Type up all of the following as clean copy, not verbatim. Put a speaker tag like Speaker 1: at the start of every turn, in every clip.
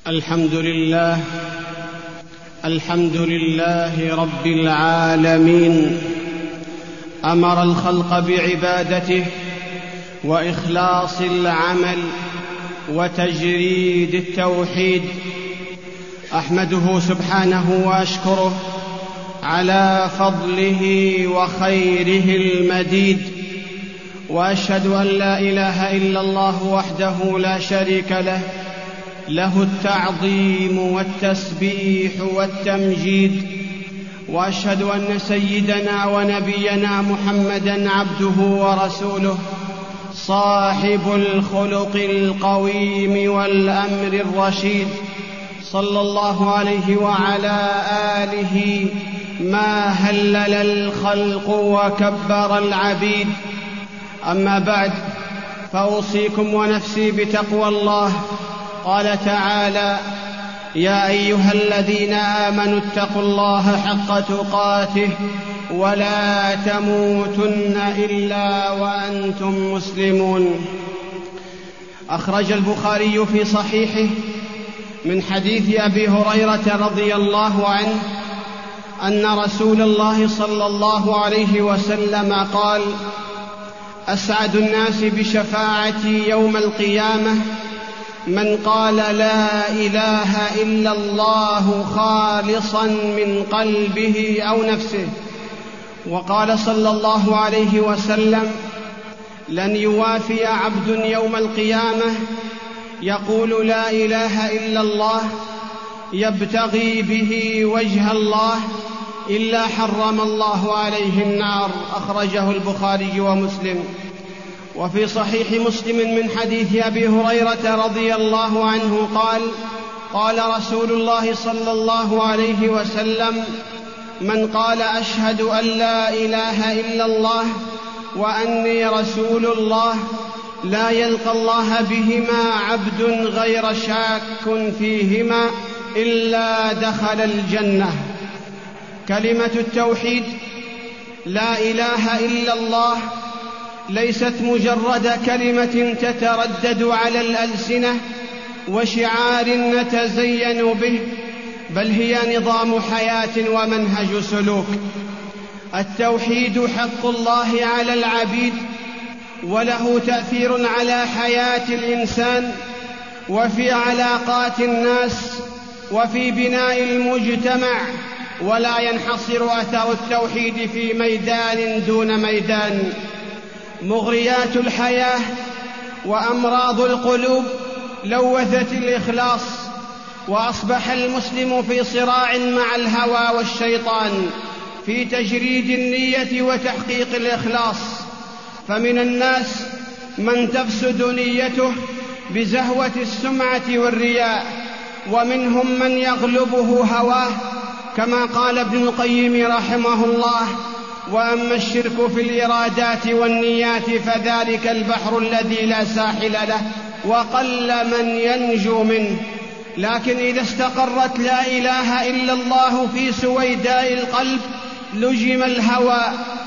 Speaker 1: الحمد لله رب العالمين. أمر الخلق بعبادته وإخلاص العمل وتجريد التوحيد. أحمده سبحانه وأشكره على فضله وخيره المديد، وأشهد أن لا إله إلا الله وحده لا شريك له، له التعظيم والتسبيح والتمجيد. وأشهد أن سيدنا ونبينا محمدًا عبده ورسوله، صاحب الخلق القويم والأمر الرشيد، صلى الله عليه وعلى آله ما هلل الخلق وكبر العبيد. أما بعد، فأوصيكم ونفسي بتقوى الله. قال تعالى: يا أيها الذين آمنوا اتقوا الله حق تقاته ولا تموتن إلا وأنتم مسلمون. أخرج البخاري في صحيحه من حديث أبي هريرة رضي الله عنه أن رسول الله صلى الله عليه وسلم قال: أسعد الناس بشفاعتي يوم القيامة من قال لا إله إلا الله خالصا من قلبه أو نفسه. وقال صلى الله عليه وسلم: لن يوافي عبد يوم القيامة يقول لا إله إلا الله يبتغي به وجه الله إلا حرم الله عليه النار. أخرجه البخاري ومسلم. وفي صحيح مسلم من حديث أبي هريرة رضي الله عنه قال: قال رسول الله صلى الله عليه وسلم: من قال أشهد أن لا إله إلا الله وأني رسول الله لا يلقى الله بهما عبد غير شاك فيهما إلا دخل الجنة. كلمة التوحيد لا إله إلا الله ليست مجرد كلمة تتردد على الألسنة وشعار نتزين به، بل هي نظام حياة ومنهج سلوك. التوحيد حق الله على العبيد، وله تأثير على حياة الإنسان وفي علاقات الناس وفي بناء المجتمع، ولا ينحصر أثر التوحيد في ميدان دون ميدان. مغريات الحياة وأمراض القلوب لوثت الإخلاص، وأصبح المسلم في صراع مع الهوى والشيطان في تجريد النية وتحقيق الإخلاص. فمن الناس من تفسد نيته بزهوة السمعة والرياء، ومنهم من يغلبه هواه، كما قال ابن القيم رحمه الله: وأما الشرك في الإرادات والنيات فذلك البحر الذي لا ساحل له وقل من ينجو منه. لكن إذا استقرت لا إله إلا الله في سويداء القلب لجم الهوى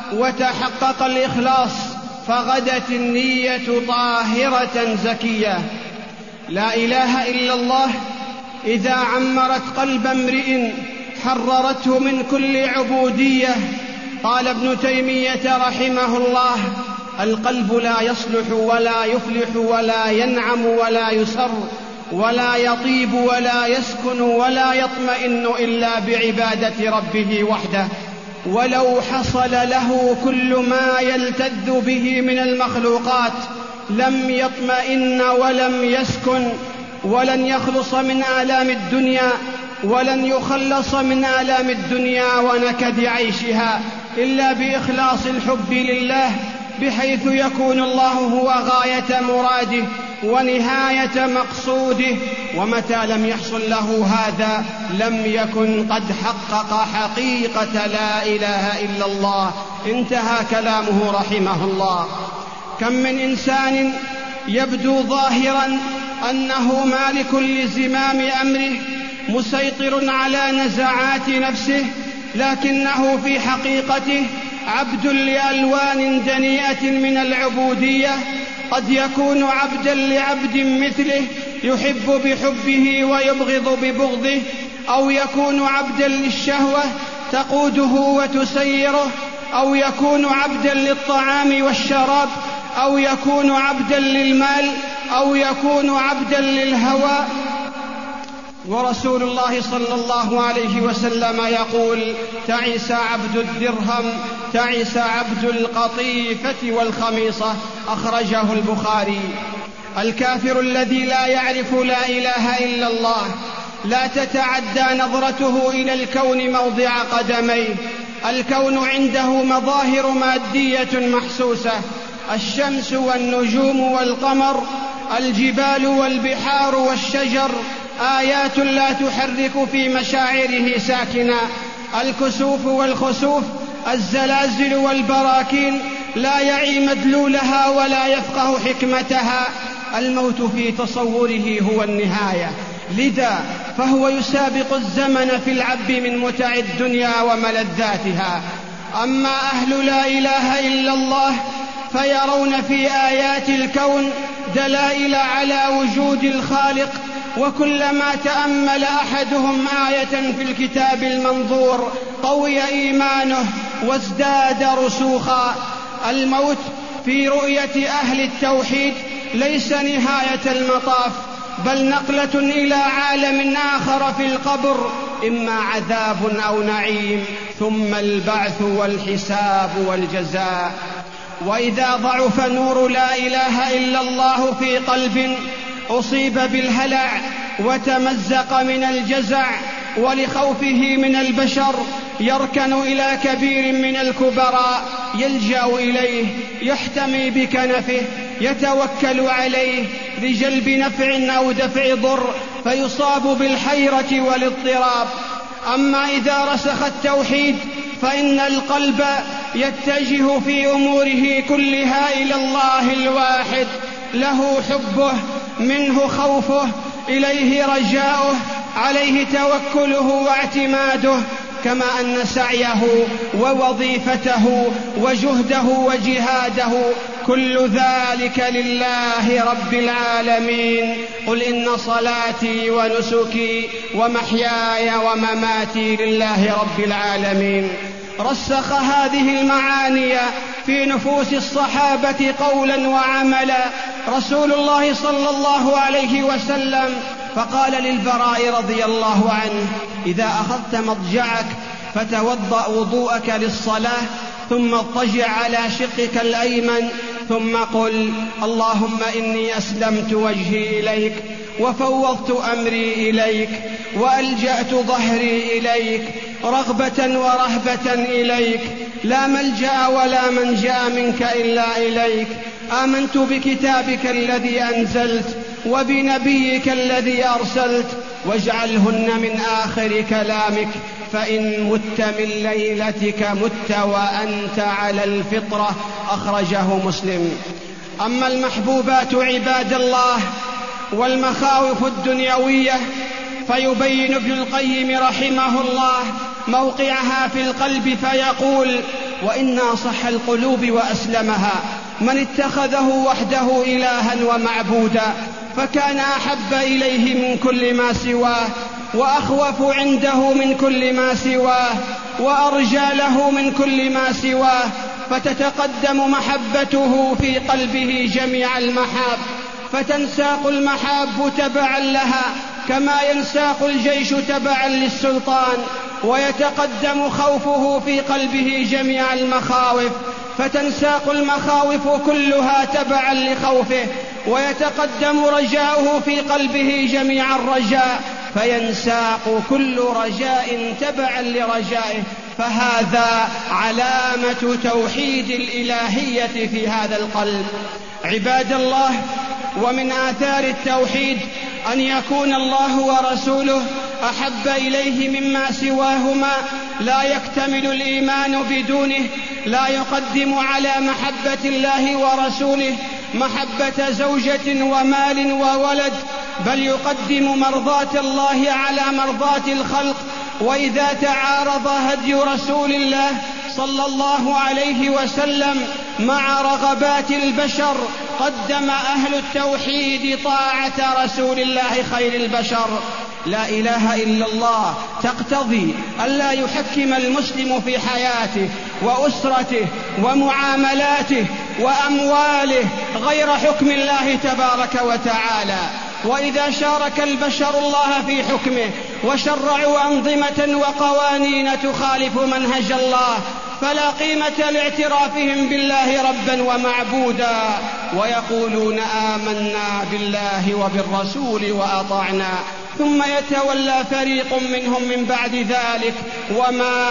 Speaker 1: وتحقق الإخلاص، فغدت النية طاهرة زكية. لا إله إلا الله إذا عمرت قلب امرئ حررته من كل عبودية. قال ابن تيمية رحمه الله: القلب لا يصلح ولا يفلح ولا ينعم ولا يسر ولا يطيب ولا يسكن ولا يطمئن إلا بعبادة ربه وحده، ولو حصل له كل ما يلتذ به من المخلوقات لم يطمئن ولم يسكن، ولن يخلص من آلام الدنيا ولن يخلص من آلام الدنيا ونكد عيشها إلا بإخلاص الحب لله، بحيث يكون الله هو غاية مراده ونهاية مقصوده. ومتى لم يحصل له هذا لم يكن قد حقق حقيقة لا إله إلا الله. انتهى كلامه رحمه الله. كم من إنسان يبدو ظاهرا أنه مالك لزمام أمره مسيطر على نزعات نفسه، لكنه في حقيقته عبد لألوان دنيئة من العبودية. قد يكون عبدا لعبد مثله يحب بحبه ويبغض ببغضه، أو يكون عبدا للشهوة تقوده وتسيره، أو يكون عبدا للطعام والشراب، أو يكون عبدا للمال، أو يكون عبدا للهوى. ورسول الله صلى الله عليه وسلم يقول: تعس عبد الدرهم، تعس عبد القطيفة والخميصة. أخرجه البخاري. الكافر الذي لا يعرف لا إله إلا الله لا تتعدى نظرته إلى الكون موضع قدميه. الكون عنده مظاهر مادية محسوسة: الشمس والنجوم والقمر، الجبال والبحار والشجر، آيات لا تحرك في مشاعره ساكنا، الكسوف والخسوف، الزلازل والبراكين، لا يعي مدلولها ولا يفقه حكمتها. الموت في تصوره هو النهاية، لذا فهو يسابق الزمن في العب من متع الدنيا وملذاتها. أما أهل لا إله إلا الله فيرون في آيات الكون دلائل على وجود الخالق، وكلما تأمل أحدهم آية في الكتاب المنظور قوي إيمانه وازداد رسوخا. الموت في رؤية أهل التوحيد ليس نهاية المطاف، بل نقلة إلى عالم آخر في القبر، إما عذاب أو نعيم، ثم البعث والحساب والجزاء. وإذا ضعف نور لا إله إلا الله في قلب أصيب بالهلع وتمزق من الجزع ولخوفه من البشر، يركن إلى كبير من الكبراء يلجأ إليه، يحتمي بكنفه، يتوكل عليه لجلب نفع أو دفع ضر، فيصاب بالحيرة والاضطراب. أما إذا رسخ التوحيد فإن القلب يتجه في أموره كلها إلى الله الواحد، له حبه، منه خوفه، إليه رجاؤه، عليه توكله واعتماده، كما أن سعيه ووظيفته وجهده وجهاده كل ذلك لله رب العالمين. قل إن صلاتي ونسكي ومحياي ومماتي لله رب العالمين. رسخ هذه المعاني في نفوس الصحابة قولا وعملا رسول الله صلى الله عليه وسلم، فقال للبراء رضي الله عنه: إذا أخذت مضجعك فتوضأ وضوءك للصلاة، ثم اضطجع على شقك الأيمن، ثم قل: اللهم إني أسلمت وجهي إليك، وفوضت أمري إليك، وألجأت ظهري إليك، رغبة ورهبة إليك، لا ملجأ ولا منجأ منك إلا إليك. آمنت بكتابك الذي أنزلت وبنبيك الذي أرسلت، واجعلهن من آخر كلامك، فإن مت من ليلتك مت وأنت على الفطرة. أخرجه مسلم. أما المحبوبات عباد الله والمخاوف الدنيوية فيبين ابن القيم رحمه الله موقعها في القلب فيقول: وإن أصح القلوب وأسلمها من اتخذه وحده إلها ومعبودا، فكان أحب إليه من كل ما سواه، وأخوف عنده من كل ما سواه، وأرجى له من كل ما سواه، فتتقدم محبته في قلبه جميع المحاب، فتنساق المحاب تبعا لها كما ينساق الجيش تبعا للسلطان، ويتقدم خوفه في قلبه جميع المخاوف، فتنساق المخاوف كلها تبعا لخوفه، ويتقدم رجاؤه في قلبه جميع الرجاء، فينساق كل رجاء تبعا لرجائه. فهذا علامة توحيد الإلهية في هذا القلب. عباد الله، ومن آثار التوحيد أن يكون الله ورسوله أحب إليه مما سواهما، لا يكتمل الإيمان بدونه، لا يقدم على محبة الله ورسوله محبة زوجة ومال وولد، بل يقدم مرضاة الله على مرضاة الخلق. وإذا تعارض هدي رسول الله صلى الله عليه وسلم مع رغبات البشر قدم أهل التوحيد طاعة رسول الله خير البشر. لا إله إلا الله تقتضي ألا يحكم المسلم في حياته وأسرته ومعاملاته وأمواله غير حكم الله تبارك وتعالى. وإذا شارك البشر الله في حكمه وشرعوا أنظمة وقوانين تخالف منهج الله فلا قيمة لاعترافهم بالله ربا ومعبودا، ويقولون آمنا بالله وبالرسول وأطعنا، ثم يتولى فريق منهم من بعد ذلك وما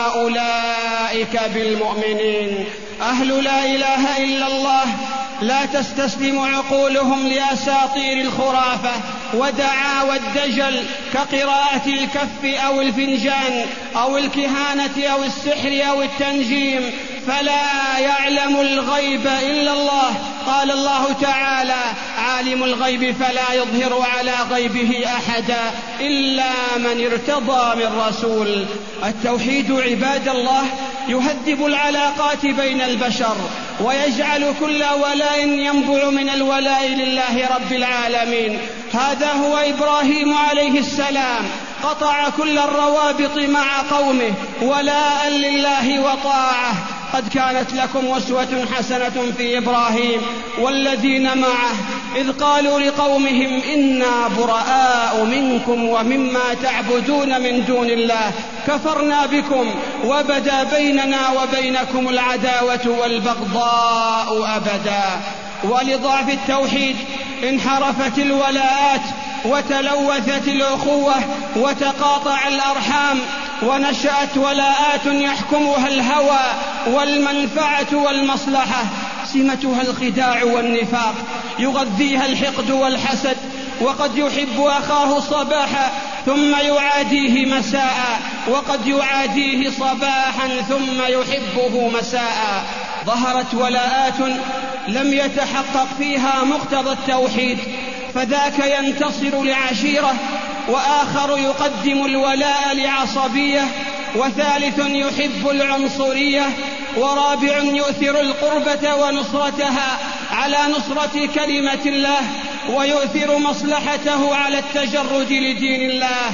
Speaker 1: أولئك بالمؤمنين. أهل لا إله إلا الله لا تستسلم عقولهم لأساطير الخرافة ودعاوى الدجل كقراءة الكف أو الفنجان أو الكهانة أو السحر أو التنجيم، فلا يعلم الغيب إلا الله. قال الله تعالى: عالم الغيب فلا يظهر على غيبه أحدا إلا من ارتضى من رسول. التوحيد عباد الله يهذب العلاقات بين البشر ويجعل كل ولاء ينبع من الولاء لله رب العالمين. هذا هو إبراهيم عليه السلام، قطع كل الروابط مع قومه ولاء لله وطاعة. قد كانت لكم أسوة حسنة في إبراهيم والذين معه إذ قالوا لقومهم إنا براء منكم ومما تعبدون من دون الله كفرنا بكم وبدا بيننا وبينكم العداوة والبغضاء أبدا. ولضعف التوحيد انحرفت الولاءات وتلوثت الأخوة وتقاطع الأرحام، ونشأت ولاءات يحكمها الهوى والمنفعة والمصلحة، سمتها الخداع والنفاق، يغذيها الحقد والحسد، وقد يحب أخاه صباحا ثم يعاديه مساء، وقد يعاديه صباحا ثم يحبه مساء. ظهرت ولاءات لم يتحقق فيها مقتضى التوحيد، فذاك ينتصر لعشيرة، وآخر يقدم الولاء لعصبية، وثالث يحب العنصرية، ورابع يؤثر القربة ونصرتها على نصرة كلمة الله، ويؤثر مصلحته على التجرد لدين الله.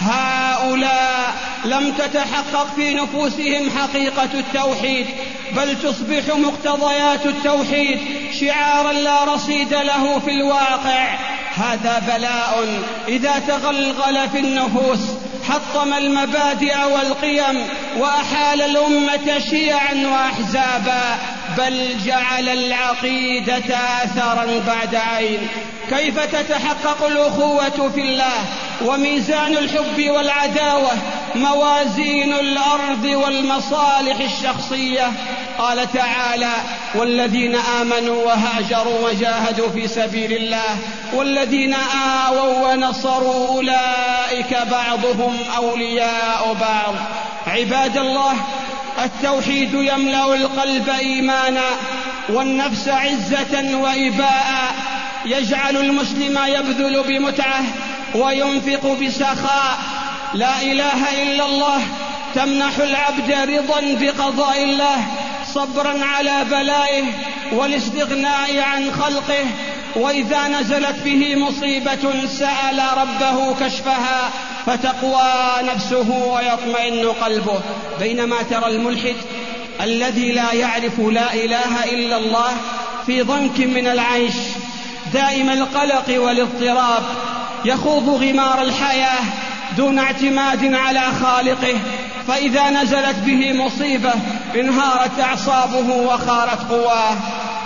Speaker 1: هؤلاء لم تتحقق في نفوسهم حقيقة التوحيد، بل تصبح مقتضيات التوحيد شعارا لا رصيد له في الواقع. هذا بلاء إذا تغلغل في النفوس حطم المبادئ والقيم وأحال الأمة شيعا وأحزابا، بل جعل العقيدة آثارا بعد عين. كيف تتحقق الأخوة في الله وميزان الحب والعداوة موازين الأرض والمصالح الشخصية؟ قال تعالى: والذين آمنوا وهاجروا وجاهدوا في سبيل الله والذين آووا ونصروا أولئك بعضهم أولياء بعض. عباد الله، التوحيد يملأ القلب إيمانا والنفس عزة وإباء، يجعل المسلم يبذل بمتعة وينفق بسخاء. لا إله إلا الله تمنح العبد رضا بقضاء الله، صبرا على بلائه والاستغناء عن خلقه، وإذا نزلت به مصيبة سأل ربه كشفها فتقوى نفسه ويطمئن قلبه. بينما ترى الملحد الذي لا يعرف لا إله إلا الله في ضنك من العيش دائم القلق والاضطراب، يخوض غمار الحياة دون اعتماد على خالقه، فإذا نزلت به مصيبة انهارت أعصابه وخارت قواه.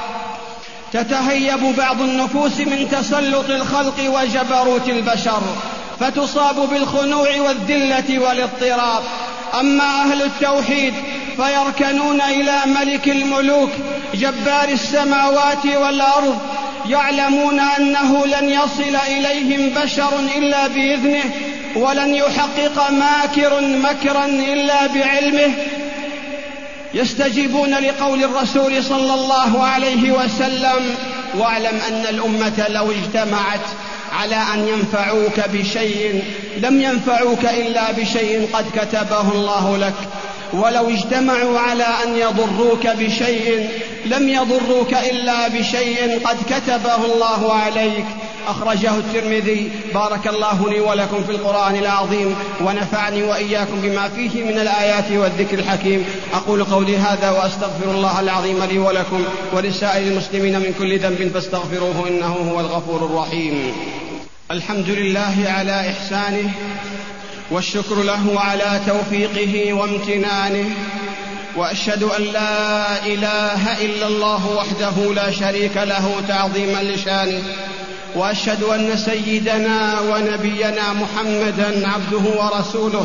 Speaker 1: تتهيب بعض النفوس من تسلط الخلق وجبروت البشر فتصاب بالخنوع والذلة والاضطراب. أما أهل التوحيد فيركنون إلى ملك الملوك جبار السماوات والأرض، يعلمون أنه لن يصل إليهم بشر إلا بإذنه، ولن يحقق ماكر مكرا إلا بعلمه. يستجيبون لقول الرسول صلى الله عليه وسلم: واعلم أن الأمة لو اجتمعت على أن ينفعوك بشيء لم ينفعوك إلا بشيء قد كتبه الله لك، ولو اجتمعوا على أن يضروك بشيء لم يضروك إلا بشيء قد كتبه الله عليك. أخرجه الترمذي. بارك الله لي ولكم في القرآن العظيم، ونفعني وإياكم بما فيه من الآيات والذكر الحكيم. أقول قولي هذا وأستغفر الله العظيم لي ولكم ولسائر المسلمين من كل ذنب فاستغفروه إنه هو الغفور الرحيم. الحمد لله على إحسانه، والشكر له على توفيقه وامتنانه، وأشهد أن لا إله إلا الله وحده لا شريك له تعظيما لشانه، وأشهد أن سيدنا ونبينا محمدا عبده ورسوله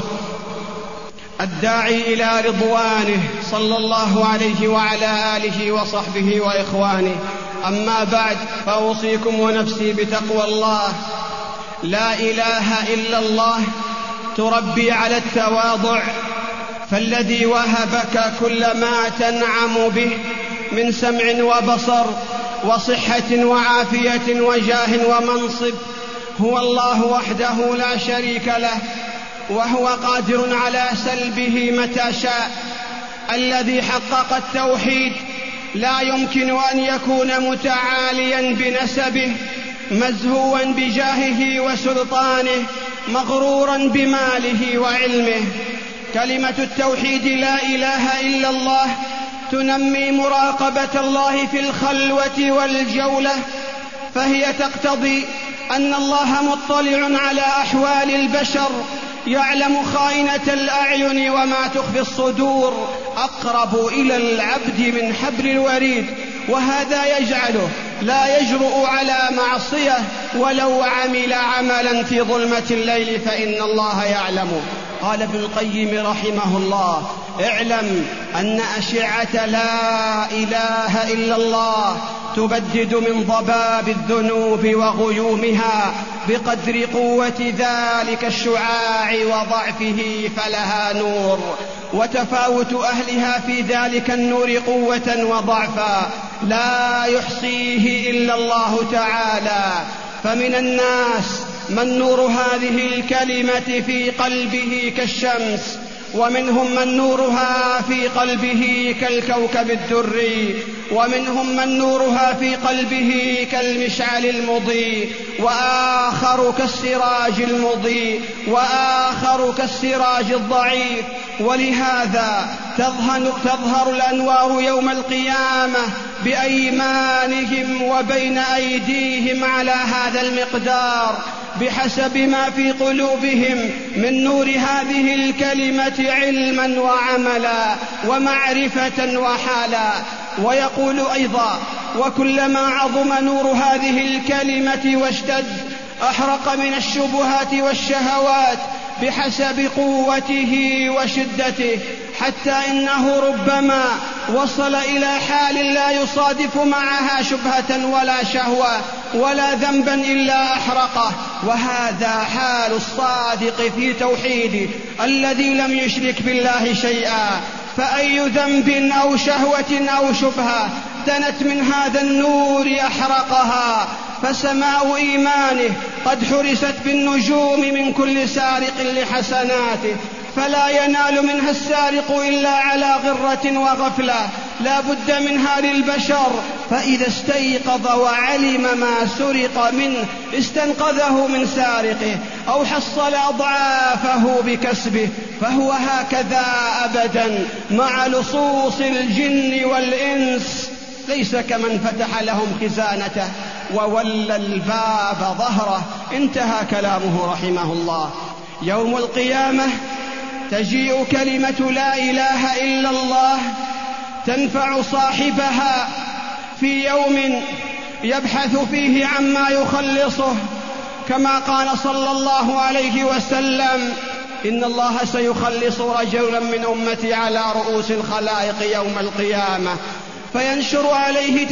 Speaker 1: الداعي إلى رضوانه صلى الله عليه وعلى آله وصحبه وإخوانه. أما بعد، فأوصيكم ونفسي بتقوى الله. لا إله إلا الله تربي على التواضع، فالذي وهبك كل ما تنعم به من سمع وبصر وصحة وعافية وجاه ومنصب هو الله وحده لا شريك له، وهو قادر على سلبه متى شاء. الذي حقق التوحيد لا يمكن أن يكون متعاليا بنسبه، مزهوا بجاهه وسلطانه، مغرورا بماله وعلمه. كلمة التوحيد لا إله إلا الله تنمي مراقبة الله في الخلوة والجولة، فهي تقتضي أن الله مطلع على أحوال البشر، يعلم خائنة الأعين وما تخفي الصدور، أقرب إلى العبد من حبل الوريد، وهذا يجعله لا يجرؤ على معصية ولو عمل عملا في ظلمة الليل فإن الله يعلمه. قال ابن القيم رحمه الله: اعلم أن أشعة لا إله إلا الله تبدد من ضباب الذنوب وغيومها بقدر قوة ذلك الشعاع وضعفه، فلها نور، وتفاوت أهلها في ذلك النور قوة وضعفا لا يحصيه إلا الله تعالى. فمن الناس من نور هذه الكلمة في قلبه كالشمس، ومنهم من نورها في قلبه كالكوكب الدري، ومنهم من نورها في قلبه كالمشعل المضيء، وآخر كالسراج المضيء، وآخر كالسراج الضعيف. ولهذا تظهر الأنوار يوم القيامة بأيمانهم وبين أيديهم على هذا المقدار بحسب ما في قلوبهم من نور هذه الكلمة علما وعملا ومعرفة وحالا. ويقول أيضا: وكلما عظم نور هذه الكلمة واشتد أحرق من الشبهات والشهوات بحسب قوته وشدته، حتى إنه ربما وصل إلى حال لا يصادف معها شبهة ولا شهوة ولا ذنبا إلا أحرقه. وهذا حال الصادق في توحيده الذي لم يشرك بالله شيئا، فأي ذنب أو شهوة أو شبهة دنت من هذا النور أحرقها. فسماء إيمانه قد حرست بالنجوم من كل سارق لحسناته، فلا ينال منها السارق إلا على غرة وغفلة لا بد منها للبشر، فإذا استيقظ وعلم ما سرق منه استنقذه من سارقه أو حصل أضعافه بكسبه، فهو هكذا أبدا مع لصوص الجن والإنس، ليس كمن فتح لهم خزانته وولى الباب ظهره. انتهى كلامه رحمه الله. يوم القيامة تجيء كلمة لا إله إلا الله تنفع صاحبها في يوم يبحث فيه عما يخلصه، كما قال صلى الله عليه وسلم: إن الله سيخلص رجلا من أمتي على رؤوس الخلائق يوم القيامة، فينشر عليه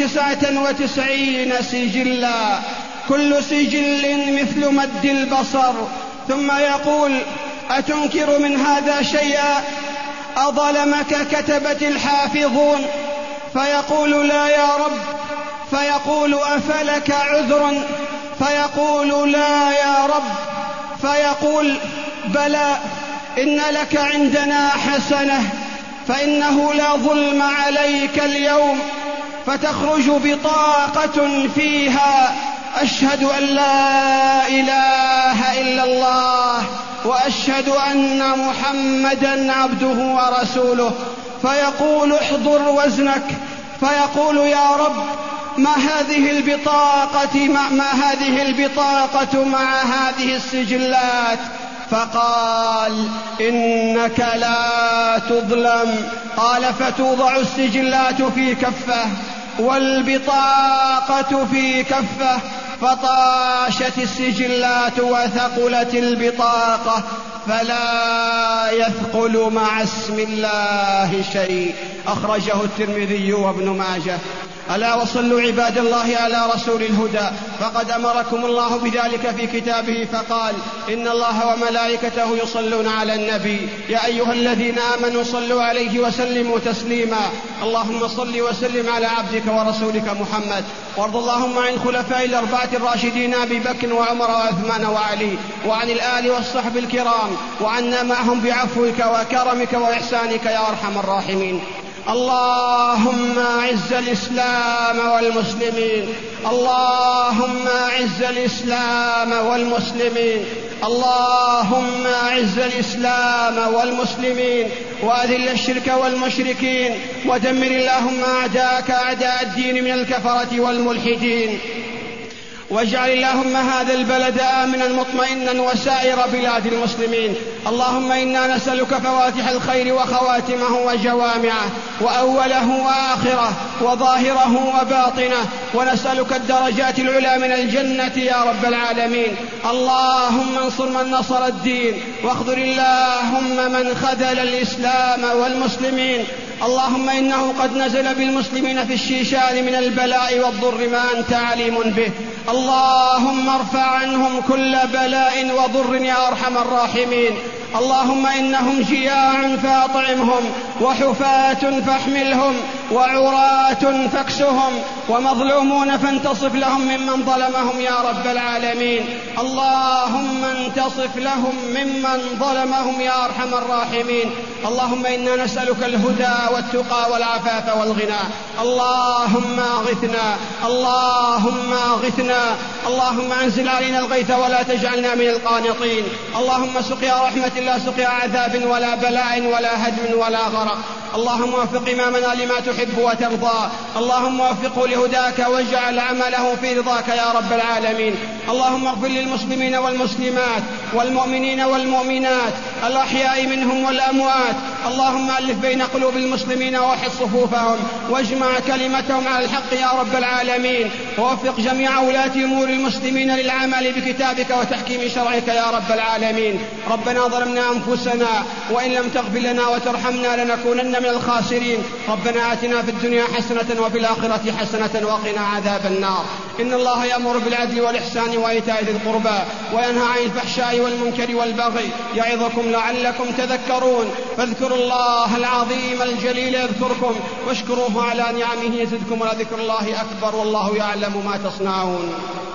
Speaker 1: 99 سجلا، كل سجل مثل مد البصر، ثم يقول: أتنكر من هذا شيئا؟ أظلمك كتبة الحافظون؟ فيقول: لا يا رب. فيقول: أفلك عذر؟ فيقول: لا يا رب. فيقول: بلى، إن لك عندنا حسنة، فإنه لا ظلم عليك اليوم، فتخرج بطاقة فيها: أشهد أن لا إله إلا الله وأشهد أن محمدا عبده ورسوله. فيقول: احضر وزنك. فيقول: يا رب، ما هذه البطاقة مع هذه السجلات؟ فقال: إنك لا تظلم. قال: فتوضع السجلات في كفة والبطاقة في كفة، فطاشت السجلات وثقلت البطاقة، فلا يثقل مع اسم الله شيء. أخرجه الترمذي وابن ماجه. ألا وصلوا عباد الله على رسول الهدى، فقد أمركم الله بذلك في كتابه فقال: إن الله وملائكته يصلون على النبي يا أيها الذين آمنوا صلوا عليه وسلموا تسليما. اللهم صل وسلم على عبدك ورسولك محمد، وارض اللهم عن خلفاء الأربعة الراشدين أبي بكر وعمر وعثمان وعلي، وعن الآل والصحب الكرام، وعنا معهم بعفوك وكرمك وإحسانك يا أرحم الراحمين. اللهم أعز الإسلام والمسلمين، اللهم أعز الإسلام والمسلمين، اللهم أعز الإسلام والمسلمين، وأذل الشرك والمشركين، ودمر اللهم أعداءك أعداء الدين من الكفرة والملحدين، واجعل اللهم هذا البلد آمنا مطمئنا وسائر بلاد المسلمين. اللهم إنا نسألك فواتح الخير وخواتمه وجوامعه وأوله وآخره وظاهره وباطنه، ونسألك الدرجات العلى من الجنة يا رب العالمين. اللهم انصر من نصر الدين، واخذل اللهم من خذل الإسلام والمسلمين. اللهم إنه قد نزل بالمسلمين في الشيشان من البلاء والضر ما أنت عليم به. اللهم ارفع عنهم كل بلاء وضر يا أرحم الراحمين. اللهم إنهم جياع فأطعمهم، وحفاة فاحملهم، وعراة فاكسهم، ومظلومون فانتصف لهم ممن ظلمهم يا رب العالمين. اللهم انتصف لهم ممن ظلمهم يا أرحم الراحمين. اللهم إنا نسألك الهدى والتقى والعفاف والغنى. اللهم أغثنا، اللهم أغثنا، اللهم أنزل علينا الغيث ولا تجعلنا من القانطين. اللهم سقيا رحمة لا سقيا عذاب ولا بلاء ولا هدم ولا غرق. اللهم وفق إمامنا لما تحب وترضى. اللهم وفقه لهداك واجعل عمله في رضاك يا رب العالمين. اللهم اغفر للمسلمين والمسلمات والمؤمنين والمؤمنات الأحياء منهم والأموات. اللهم ألف بين قلوب المسلمين ووحد صفوفهم، واجمع كلمتهم على الحق يا رب العالمين. ووفق جميع ولاة أمور المسلمين للعمل بكتابك وتحكيم شرعك يا رب العالمين. ربنا ظلمنا أنفسنا، وإن لم تغفر لنا وترحمنا لنكونن من الخاسرين. ربنا آتنا في الدنيا حسنة وفي الآخرة حسنة وقنا عذاب النار. إن الله يأمر بالعدل والإحسان وإيتاء ذي القربى، وينهى عن الفحشاء والمنكر والبغي، يعظكم لعلكم تذكرون. فاذكروا الله العظيم الجليل يذكركم، واشكروه على نعمه يزدكم، ولذكر الله أكبر، والله يعلم ما تصنعون.